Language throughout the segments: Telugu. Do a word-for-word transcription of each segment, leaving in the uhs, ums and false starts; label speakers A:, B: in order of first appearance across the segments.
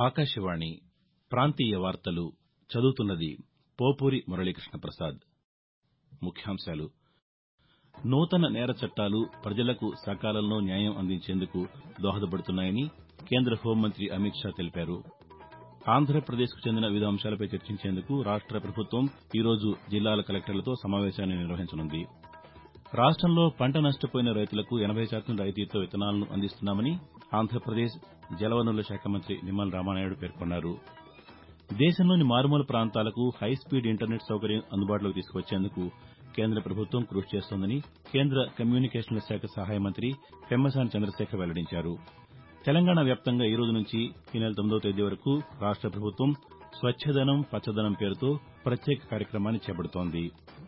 A: ఆకాశవాణి ప్రాంతీయ వార్తలు చదువుతున్నది పోపూరి మురళీకృష్ణ ప్రసాద్. ముఖ్యాంశాలు నూతన నేర చట్టాలు ప్రజలకు సకాలంలో న్యాయం అందించేందుకు దోహదపడుతున్నాయని కేంద్ర హోంమంత్రి అమిత్ షా తెలిపారు. ఆంధ్రప్రదేశ్కు చెందిన వివిధ అంశాలపై చర్చించేందుకు రాష్ట ప్రభుత్వం ఈరోజు జిల్లాల కలెక్టర్లతో సమావేశాన్ని నిర్వహించనుంది. రాష్టంలో పంట నష్టపోయిన రైతులకు ఎనబై శాతం రాయితీతో విత్తనాలను అందిస్తున్నామని ఆంధ్రప్రదేశ్ జలవనరుల శాఖ మంత్రి నిమ్మల రామానాయుడు పేర్కొన్నారు. దేశంలోని మారుమూల ప్రాంతాలకు హైస్పీడ్ ఇంటర్నెట్ సౌకర్యం అందుబాటులోకి తీసుకువచ్చేందుకు కేంద్ర ప్రభుత్వం కృషి చేస్తోందని కేంద్ర కమ్యూనికేషన్ల శాఖ సహాయ మంత్రి పెమ్మసాని చంద్రశేఖర్ వెల్లడించారు. తెలంగాణ వ్యాప్తంగా ఈ రోజు నుంచి ఈ నెల తొమ్మిదవ తేదీ వరకు రాష్ట ప్రభుత్వం స్వచ్చదనం పచ్చదనం పేరుతో ప్రత్యేక కార్యక్రమాన్ని చేపడుతోంది.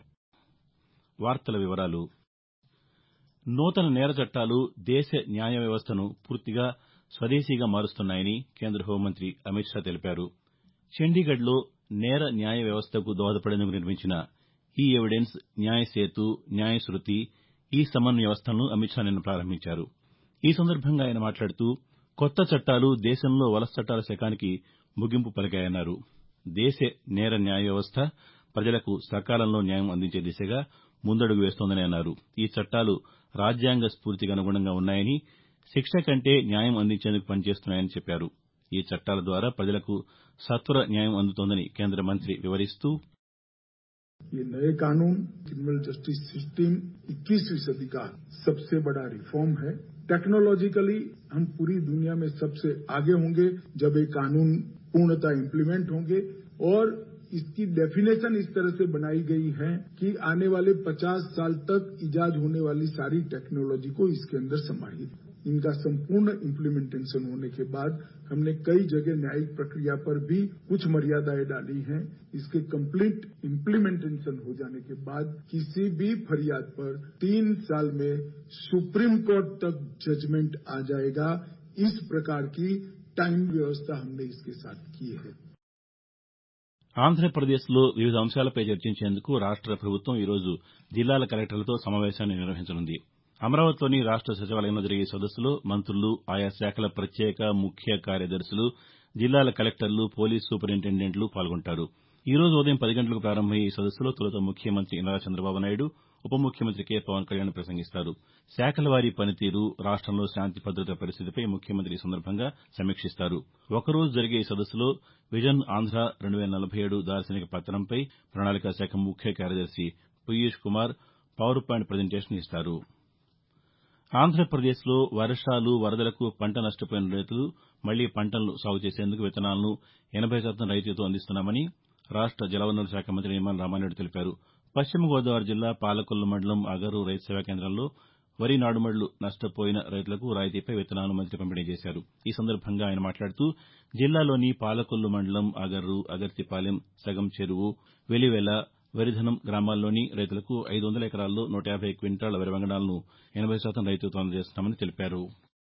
A: నూతన నేర చట్టాలు దేశ న్యాయ వ్యవస్థను పూర్తిగా స్వదేశీగా మారుస్తున్నాయని కేంద్ర హోంమంత్రి అమిత్ షా తెలిపారు. చండీగఢ్లో నేర న్యాయ వ్యవస్థకు దోహదపడేందుకు నిర్మించిన ఈ ఎవిడెన్స్ న్యాయ సేతు, న్యాయ శృతి, ఈ సమన్ వ్యవస్థలను అమిత్ షా నిన్న ప్రారంభించారు. ఈ సందర్భంగా ఆయన మాట్లాడుతూ కొత్త చట్టాలు దేశంలో వలస చట్టాల శకానికి ముగింపు పలికాయన్నారు. దేశ నేర న్యాయ వ్యవస్థ ప్రజలకు సకాలంలో న్యాయం అందించే దిశగా ముందడుగు వేస్తోందని అన్నారు. ఈ చట్టాలు రాజ్యాంగ స్ఫూర్తికి అనుగుణంగా ఉన్నాయని, శిక్ష కంటే న్యాయం అందించేందుకు పనిచేస్తున్నాయని చెప్పారు. ఈ చట్టాల ద్వారా ప్రజలకు సత్వర న్యాయం అందుతోందని కేంద్ర మంత్రి వివరిస్తూ
B: ये नए कानून क्रिमिनल जस्टिस सिस्टम इक्कीसवीं सदी का सबसे बड़ा रिफॉर्म है। टेक्नोलॉजिकली हम पूरी दुनिया में सबसे आगे होंगे जब ये कानून पूर्णतः इम्प्लीमेंट होंगे और इसकी डेफिनेशन इस तरह से बनाई गई है कि आने वाले पचास साल तक इजाद होने वाली सारी टेक्नोलॉजी को इसके अंदर समाहित। इनका संपूर्ण इम्प्लीमेंटेशन होने के बाद हमने कई जगह न्यायिक प्रक्रिया पर भी कुछ मर्यादाएं डाली हैं। इसके कंप्लीट इम्प्लीमेंटेशन हो जाने के बाद किसी भी फरियाद पर तीन साल में सुप्रीम कोर्ट तक जजमेंट आ जाएगा। इस प्रकार की टाइम व्यवस्था हमने इसके साथ की है।
A: ఆంధ్రప్రదేశ్లో వివిధ అంశాలపై చర్చించేందుకు రాష్ట ప్రభుత్వం ఈరోజు జిల్లాల కలెక్టర్లతో సమావేశాన్ని నిర్వహించనుంది. అమరావతిలోని రాష్ట సచివాలయంలో జరిగే ఈ సదస్సులో మంత్రులు, ఆయా శాఖల ప్రత్యేక ముఖ్య కార్యదర్శులు, జిల్లాల కలెక్టర్లు, పోలీస్ సూపరింటెండెంట్లు పాల్గొంటారు. ఈ రోజు ఉదయం పది గంటలకు ప్రారంభమయ్యే ఈ సదస్సులో తొలుత ముఖ్యమంత్రి నారా చంద్రబాబు నాయుడు, ఉప ముఖ్యమంత్రి కె పవన్ కళ్యాణ్ ప్రసంగిస్తారు. శాఖల వారీ పనితీరు, రాష్టంలో శాంతి భద్రతల పరిస్థితిపై ముఖ్యమంత్రి ఈ సందర్భంగా సమీక్షిస్తారు. ఒకరోజు జరిగే ఈ సదస్సులో విజన్ ఆంధ్ర రెండు వేల నలభై ఏడు దార్శనిక పత్రంపై ప్రణాళికా శాఖ ముఖ్య కార్యదర్శి Piyush Kumar power point presentation ఇస్తారు. ఆంధ్రప్రదేశ్లో వర్షాలు, వరదలకు పంట నష్టపోయిన రైతులు మళ్లీ పంటలను సాగు చేసేందుకు విత్తనాలను ఎనబై శాతం రాయితీతో అందిస్తున్నామని రాష్ట జలవనరుల శాఖ మంత్రి నిమ్మల రామానాయుడు తెలిపారు. పశ్చిమ గోదావరి జిల్లా పాలకొల్లు మండలం అగరు రైతు సేవా కేంద్రంలో వరి నారుమళ్లు నష్టపోయిన రైతులకు రాయితీపై విత్తనాలను మంత్రి పంపిణీ చేశారు. ఈ సందర్భంగా ఆయన మాట్లాడుతూ జిల్లాలోని పాలకొల్లు మండలం అగర్రు, అగర్తిపాలెం, సగం చెరువు, వెలివెల, వరిధనం గ్రామాల్లోని రైతులకు ఐదు వందల ఎకరాల్లో నూట యాభై క్వింటాళ్ల వరి వంగడాలను ఎనబై శాతం రాయితీతో అందజేస్తున్నామని తెలిపారు.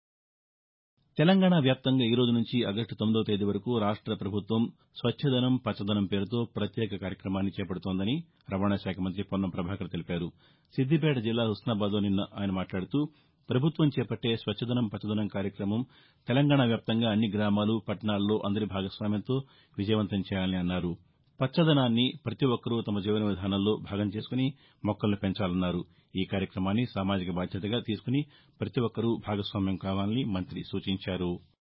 A: తెలంగాణ వ్యాప్తంగా ఈ రోజు నుంచి ఆగస్టు తొమ్మిదవ తేదీ వరకు రాష్ట ప్రభుత్వం స్వచ్చదనం పచ్చదనం పేరుతో ప్రత్యేక కార్యక్రమాన్ని చేపడుతోందని రవాణా శాఖ మంత్రి పొన్నం ప్రభాకర్ తెలిపారు. సిద్దిపేట జిల్లా హుస్నాబాద్లో నిన్న ఆయన మాట్లాడుతూ ప్రభుత్వం చేపట్టే స్వచ్చదనం పచ్చదనం కార్యక్రమం తెలంగాణ వ్యాప్తంగా అన్ని గ్రామాలు, పట్టణాల్లో అందరి భాగస్వామ్యంతో విజయవంతం చేయాలని అన్నారు. పచ్చదనాన్ని ప్రతి ఒక్కరూ తమ జీవన విధానంలో భాగం చేసుకుని మొక్కలను పెంచాలన్నారు. ఈ కార్యక్రమాన్ని సామాజిక బాధ్యతగా తీసుకుని ప్రతి ఒక్కరూ భాగస్వామ్యం కావాలని మంత్రి సూచించారు.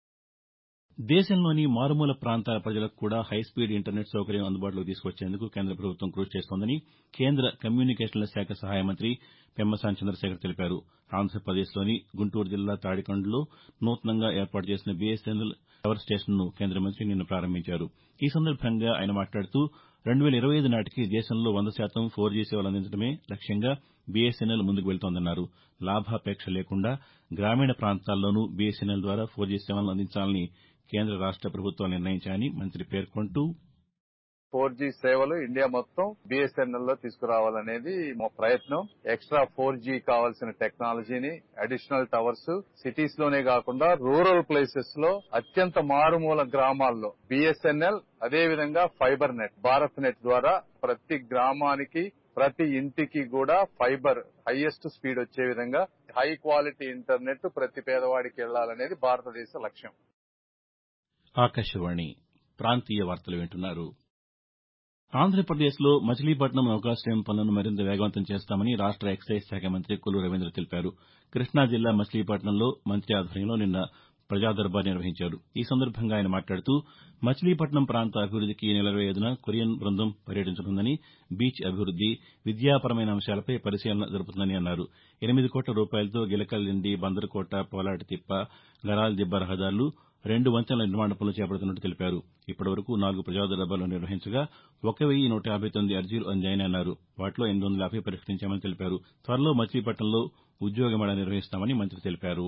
A: దేశంలోని మారుమూల ప్రాంతాల ప్రజలకు కూడా హైస్పీడ్ ఇంటర్నెట్ సౌకర్యం అందుబాటులోకి తీసుకువచ్చేందుకు కేంద్ర ప్రభుత్వం కృషి చేస్తోందని కేంద్ర కమ్యూనికేషన్ల శాఖ సహాయ మంత్రి పెమ్మసాని చంద్రశేఖర్ తెలిపారు. ఆంధ్రప్రదేశ్లోని గుంటూరు జిల్లా తాడికొండలో నూతనంగా ఏర్పాటు చేసిన బీఎస్ఎన్ఎల్ టవర్ స్టేషన్ను కేంద్ర మంత్రి నిన్న ప్రారంభించారు. ఈ సందర్భంగా ఆయన మాట్లాడుతూ రెండు వేల ఇరవై ఐదు నాటికి దేశంలో వంద శాతం ఫోర్ జీ సేవలు అందించడమే లక్ష్యంగా బీఎస్ఎన్ఎల్ ముందుకు వెళుతోందన్నారు. లాభాపేక్ష లేకుండా గ్రామీణ ప్రాంతాల్లోనూ బీఎస్ఎన్ఎల్ ద్వారా ఫోర్ జీ సేవలను అందించాలని కేంద్ర రాష్ట ప్రభుత్వాలు నిర్ణయించాయని మంత్రి పేర్కొంటూ
C: ఫోర్ జీ సేవలు ఇండియా మొత్తం బీఎస్ఎన్ఎల్ లో తీసుకురావాలనేది మా ప్రయత్నం. ఎక్స్ట్రా ఫోర్ జీ కావాల్సిన టెక్నాలజీని, అడిషనల్ టవర్స్ సిటీస్ లోనే కాకుండా రూరల్ ప్లేసెస్ లో అత్యంత మారుమూల గ్రామాల్లో బీఎస్ఎన్ఎల్, అదే విధంగా ఫైబర్ నెట్, భారత్ నెట్ ద్వారా ప్రతి గ్రామానికి, ప్రతి ఇంటికి కూడా ఫైబర్ హైయెస్ట్ స్పీడ్ వచ్చే విధంగా హై క్వాలిటీ ఇంటర్నెట్ ప్రతి పేదవాడికి వెళ్లాలనేది భారతదేశ లక్ష్యం.
A: ఆకాశవాణి ప్రాంతీయ వార్తలు వింటున్నారు. ఆంధ్రప్రదేశ్లో మచిలీపట్నం నౌకాశయం పనులను మరింత వేగవంతం చేస్తామని రాష్ట ఎక్సైజ్ శాఖ మంత్రి కొల్లు రవీంద్ర తెలిపారు. కృష్ణా జిల్లా మచిలీపట్నంలో మంత్రి ఆధ్వర్యంలో నిన్న ప్రజా దర్బార్ నిర్వహించారు. ఈ సందర్భంగా ఆయన మాట్లాడుతూ మచిలీపట్నం ప్రాంత అభివృద్దికి ఈ నెల ఇరవై ఐదున కొరియన్ బృందం పర్యటించనుందని, బీచ్ అభివృద్ది, విద్యాపరమైన అంశాలపై పరిశీలన జరుపుతుందని అన్నారు. ఎనిమిది కోట్ల రూపాయలతో గిలకల్ దిండి, బందరుకోట, పోలాటితిప్ప, గరాల్ దిబ్బ రహదారులు, రెండు వంతెనల నిర్మాణ పనులు చేపడుతున్నట్టు తెలిపారు. ఇప్పటివరకు నాలుగు ప్రజా దర్బార్లు నిర్వహించగా ఒక వెయ్యి నూట యాభై తొమ్మిది అర్జీలు అందాయని అన్నారు. వాటిలో ఎనిమిది వందల యాభై పరిష్కరించామని తెలిపారు. త్వరలో మచిలీపట్నంలో ఉద్యోగ మేళా నిర్వహిస్తామని మంత్రి తెలిపారు.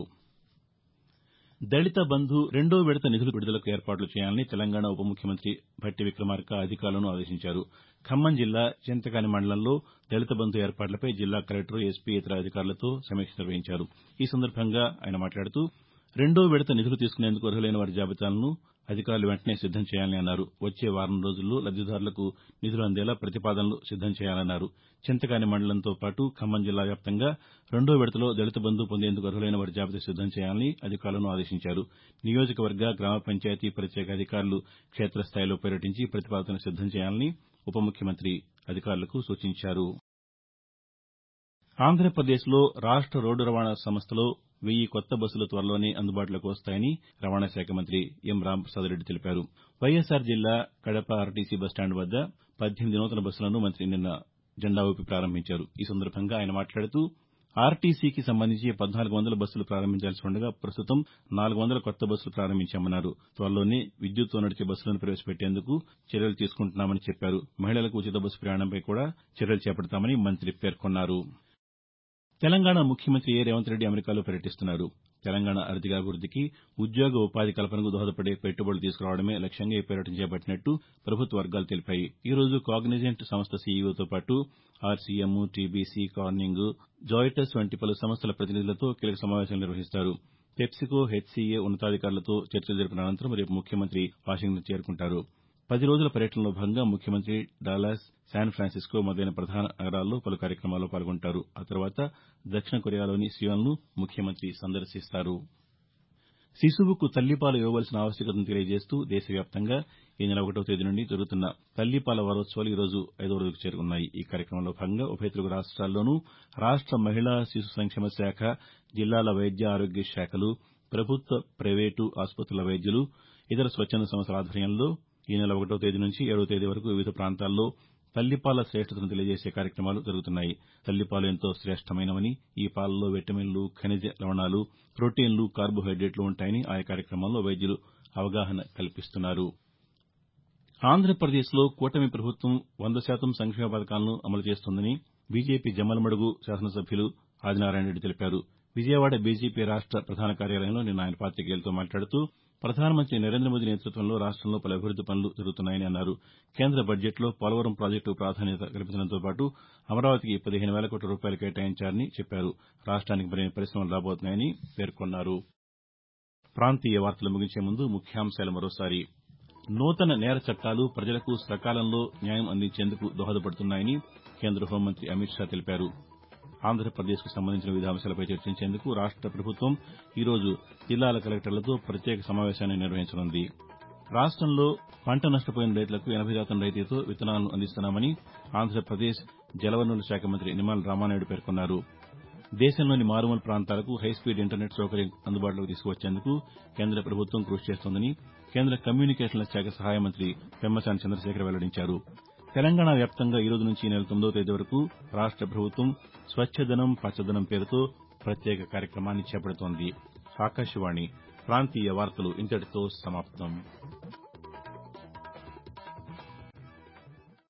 A: దళిత బంధు రెండో విడత నిధుల విడుదలకు ఏర్పాట్లు చేయాలని తెలంగాణ ఉప ముఖ్యమంత్రి భట్టి విక్రమార్క అధికారులను ఆదేశించారు. ఖమ్మం జిల్లా చింతకాని మండలంలో దళిత బంధు ఏర్పాట్లపై జిల్లా కలెక్టర్, ఎస్పీ, ఇతర అధికారులతో సమీక్ష నిర్వహించారు. ఈ సందర్భంగా ఆయన మాట్లాడుతూ రెండో విడత నిధులు తీసుకునేందుకు అర్హులైన వారి జాబితాలను అధికారులు వెంటనే సిద్దం చేయాలని అన్నారు. వచ్చే వారం రోజుల్లో లబ్దిదారులకు నిధులు అందేలా ప్రతిపాదనలు సిద్దం చేయాలన్నారు. చింతకాని మండలంతో పాటు ఖమ్మం జిల్లా వ్యాప్తంగా రెండో విడతలో దళిత బంధు పొందేందుకు అర్హులైన వారి జాబితా సిద్దం చేయాలని అధికారులను ఆదేశించారు. నియోజకవర్గ, గ్రామ పంచాయతీ ప్రత్యేక అధికారులు క్షేతస్థాయిలో పర్యటించి ప్రతిపాదనలు సిద్దం చేయాలని ఉప ముఖ్యమంత్రి అధికారులకు సూచించారు. ఆంధ్రప్రదేశ్లో రాష్ట రోడ్డు రవాణా సంస్థలో వెయ్యి కొత్త బస్సులు త్వరలోనే అందుబాటులోకి వస్తాయని రవాణా శాఖ మంత్రి ఎం రాంప్రసాద్ రెడ్డి తెలిపారు. వైఎస్సార్ జిల్లా కడప ఆర్టీసీ బస్టాండ్ వద్ద పద్దెనిమిది నూతన బస్సులను మంత్రి నిన్న జెండా ఊపి ప్రారంభించారు. ఈ సందర్భంగా ఆయన మాట్లాడుతూ ఆర్టీసీకి సంబంధించి పద్నాలుగు వందల బస్సులు ప్రారంభించాల్సి ఉండగా ప్రస్తుతం నాలుగు వందల కొత్త బస్సులు ప్రారంభించామన్నారు. త్వరలోనే విద్యుత్తో నడిచే బస్సులను ప్రవేశపెట్టేందుకు చర్యలు తీసుకుంటున్నామని చెప్పారు. మహిళలకు ఉచిత బస్సు ప్రయాణంపై కూడా చర్యలు చేపడతామని మంత్రి పేర్కొన్నారు. తెలంగాణ ముఖ్యమంత్రి ఏ రేవంత్ రెడ్డి అమెరికాలో పర్యటిస్తున్నారు. తెలంగాణ ఆర్థికాభివృద్దికి, ఉద్యోగ ఉపాధి కల్పనకు దోహదపడే పెట్టుబడులు తీసుకురావడమే లక్ష్యంగా ఈ పర్యటన చేపట్టినట్టు ప్రభుత్వ వర్గాలు తెలిపాయి. ఈ రోజు కాగ్నిజెంట్ సంస్థ సీఈఓతో పాటు ఆర్సీఎం, టీబీసీ, కార్నింగ్, జోయిటస్ వంటి పలు సంస్థల ప్రతినిధులతో కీలక సమావేశాలు నిర్వహిస్తారు. పెప్సికో, హెచ్సీఏ ఉన్నతాధికారులతో చర్చలు జరిపిన అనంతరం రేపు ముఖ్యమంత్రి వాషింగ్టన్ చేరుకుంటారు. పది రోజుల పర్యటనలో భాగంగా ముఖ్యమంత్రి డాలస్, శాన్ ఫ్రాన్సిస్కో మొదలైన ప్రధాన నగరాల్లో పలు కార్యక్రమాల్లో పాల్గొంటారు. ఆ తర్వాత దక్షిణ కొరియాలోని సియోల్ను ముఖ్యమంత్రి సందర్శిస్తారు. శిశువుకు తల్లిపాలు ఇవ్వవలసిన ఆవశ్యకతను తెలియజేస్తూ దేశవ్యాప్తంగా ఈ నెల ఒకటో తేదీ నుండి జరుగుతున్న తల్లిపాల వారోత్సవాలు ఈ రోజు ఐదవ రోజుకు చేరుకున్నాయి. ఈ కార్యక్రమంలో భాగంగా ఉభయ తెలుగు రాష్ట్రాల్లోనూ రాష్ట మహిళా శిశు సంక్షేమ శాఖ, జిల్లాల వైద్య ఆరోగ్య శాఖలు, ప్రభుత్వ, ప్రైవేటు ఆసుపత్రుల వైద్యులు, ఇతర స్వచ్చంద సంస్థల ఆధ్వర్యంలో ఈ నెల ఒకటో తేదీ నుంచి ఏడవ తేదీ వరకు వివిధ ప్రాంతాల్లో తల్లిపాల శ్రేష్టతను తెలియజేసే కార్యక్రమాలు జరుగుతున్నాయి. తల్లిపాలు ఎంతో శ్రేష్టమైనవని, ఈ పాలలో విటమిన్లు, ఖనిజ లవణాలు, ప్రోటీన్లు, కార్బోహైడ్రేట్లు ఉంటాయని ఆయా కార్యక్రమాల్లో వైద్యులు అవగాహన కల్పిస్తున్నారు. ఆంధ్రప్రదేశ్లో కూటమి ప్రభుత్వం వంద శాతం సంక్షేమ పథకాలను అమలు చేస్తోందని బీజేపీ జమ్మలమడుగు శాసనసభ్యులు ఆదినారాయణరెడ్డి తెలిపారు. విజయవాడ బీజేపీ రాష్ట ప్రధాన కార్యాలయంలో నిన్న ఆయన పాతికేయులతో మాట్లాడుతూ ప్రధానమంత్రి నరేంద్ర మోదీ నేతృత్వంలో రాష్టంలో పలు అభివృద్ది పనులు జరుగుతున్నాయని అన్నారు. కేంద్ర బడ్జెట్లో పోలవరం ప్రాజెక్టుకు ప్రాధాన్యత కల్పించడంతో పాటు అమరావతికి పదిహేను వేల కోట్ల రూపాయలు కేటాయించారని చెప్పారు. రాష్ట్రానికి మరిన్ని పరిశ్రమలు రాబోతున్నాయని పేర్కొన్నారు. ప్రాంతీయ వార్తలు ముగించే ముందు ముఖ్యాంశాలు మరోసారి. నూతన నేర చట్టాలు ప్రజలకు సకాలంలో న్యాయం అందించేందుకు దోహదపడుతున్నాయని కేంద్ర హోంమంత్రి అమిత్ షా తెలిపారు. ఆంధ్రప్రదేశ్కు సంబంధించిన వివిధ అంశాలపై చర్చించేందుకు రాష్ట ప్రభుత్వం ఈరోజు జిల్లాల కలెక్టర్లతో ప్రత్యేక సమావేశాన్ని నిర్వహించనుంది. రాష్టంలో పంట నష్టపోయిన రైతులకు ఎనభై శాతం రాయితీతో విత్తనాలను అందిస్తున్నామని ఆంధ్రప్రదేశ్ జలవనరుల శాఖ మంత్రి నిమ్మల రామానాయుడు పేర్కొన్నారు. దేశంలోని మారుమూల ప్రాంతాలకు హైస్పీడ్ ఇంటర్నెట్ సౌకర్యం అందుబాటులోకి తీసుకువచ్చేందుకు కేంద్ర ప్రభుత్వం కృషి చేస్తోందని కేంద్ర కమ్యూనికేషన్ల శాఖ సహాయ మంత్రి పెమ్మసాని చంద్రశేఖర్ వెల్లడించారు. తెలంగాణ వ్యాప్తంగా ఈ రోజు నుంచి ఈ నెల తొమ్మిదవ తేదీ వరకు రాష్ట ప్రభుత్వం స్వచ్ఛదనం, పచ్చదనం పేరుతో ప్రత్యేక కార్యక్రమాన్ని చేపడుతోంది. ఆకాశవాణి ప్రాంతీయ వార్తలు ఇంతటితో సమాప్తం.